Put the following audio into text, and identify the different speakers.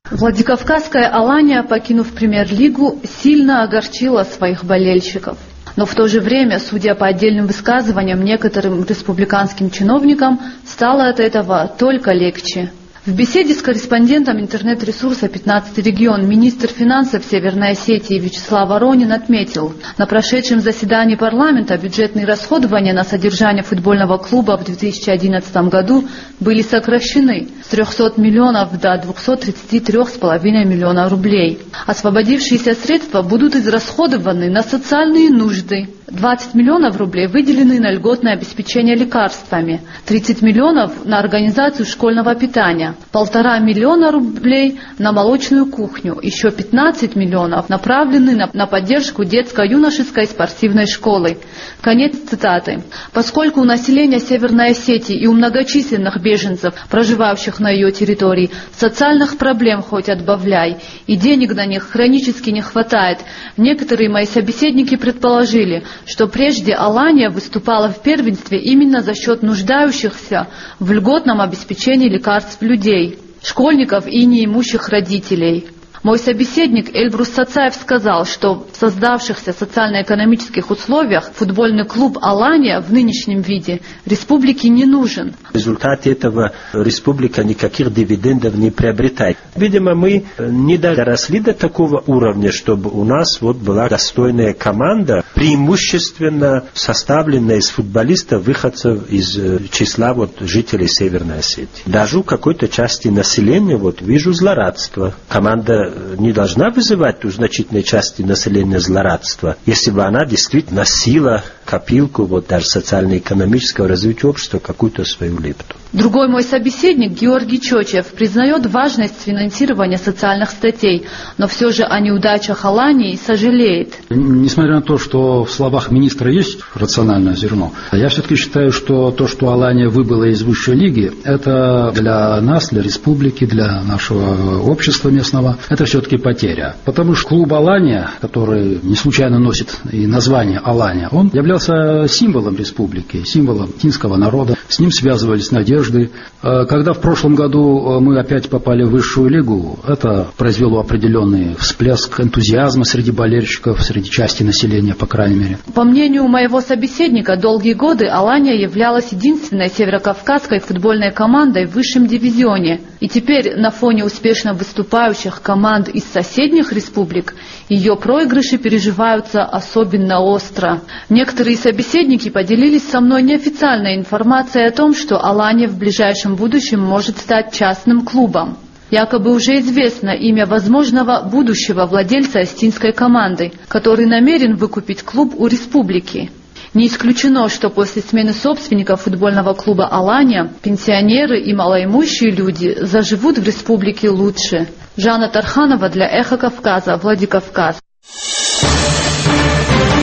Speaker 1: Владикавказская Алания, покинув премьер-лигу, сильно огорчила своих болельщиков. Но в то же время, судя по отдельным высказываниям некоторым республиканским чиновникам, стало от этого только легче. В беседе с корреспондентом интернет-ресурса «15 регион» министр финансов Северной Осетии Вячеслав Воронин отметил, на прошедшем заседании парламента бюджетные расходования на содержание футбольного клуба в 2011 году были сокращены с 300 миллионов до 233,5 миллиона рублей. Освободившиеся средства будут израсходованы на социальные нужды. 20 миллионов рублей выделены на льготное обеспечение лекарствами, 30 миллионов на организацию школьного питания, 1,5 миллиона рублей на молочную кухню, еще 15 миллионов направлены на поддержку детско-юношеской спортивной школы. Конец цитаты. Поскольку у населения Северной Осетии и у многочисленных беженцев, проживающих на ее территории, социальных проблем хоть отбавляй, и денег на них хронически не хватает, некоторые мои собеседники предположили, что прежде Алания выступала в первенстве именно за счет нуждающихся в льготном обеспечении лекарств людей, школьников и неимущих родителей. Мой собеседник Эльбрус Сацаев сказал, что в создавшихся социально-экономических условиях футбольный клуб «Алания» в нынешнем виде республике не нужен.
Speaker 2: В результате этого республика никаких дивидендов не приобретает. Видимо, мы не доросли до такого уровня, чтобы у нас была достойная команда, преимущественно составленная из футболистов, выходцев из числа жителей Северной Осетии. Даже у какой-то части населения вижу злорадство. Команда не должна вызывать у значительной части населения злорадства, если бы она действительно носила копилку даже социально-экономического развития общества, какую-то свою лепту.
Speaker 1: Другой мой собеседник, Георгий Чочев, признает важность финансирования социальных статей, но все же о неудачах Алании сожалеет.
Speaker 3: Несмотря на то, что в словах министра есть рациональное зерно, я все-таки считаю, что то, что Алания выбыла из высшей лиги, это для нас, для республики, для нашего общества местного, это все-таки потеря. Потому что клуб Алания, который не случайно носит и название Алания, он являлся символом республики, символом финского народа. С ним связывались надежды. Когда в прошлом году мы опять попали в высшую лигу, это произвело определенный всплеск энтузиазма среди болельщиков, среди части населения, по крайней мере.
Speaker 1: По мнению моего собеседника, долгие годы Алания являлась единственной северокавказской футбольной командой в высшем дивизионе. И теперь на фоне успешно выступающих команд из соседних республик ее проигрыши переживаются особенно остро. Некоторые собеседники поделились со мной неофициальной информацией о том, что Алания в ближайшем будущем может стать частным клубом. Якобы уже известно имя возможного будущего владельца остинской команды, который намерен выкупить клуб у республики. Не исключено, что после смены собственников футбольного клуба «Алания» пенсионеры и малоимущие люди заживут в республике лучше. Жанна Тарханова для «Эхо Кавказа», Владикавказ.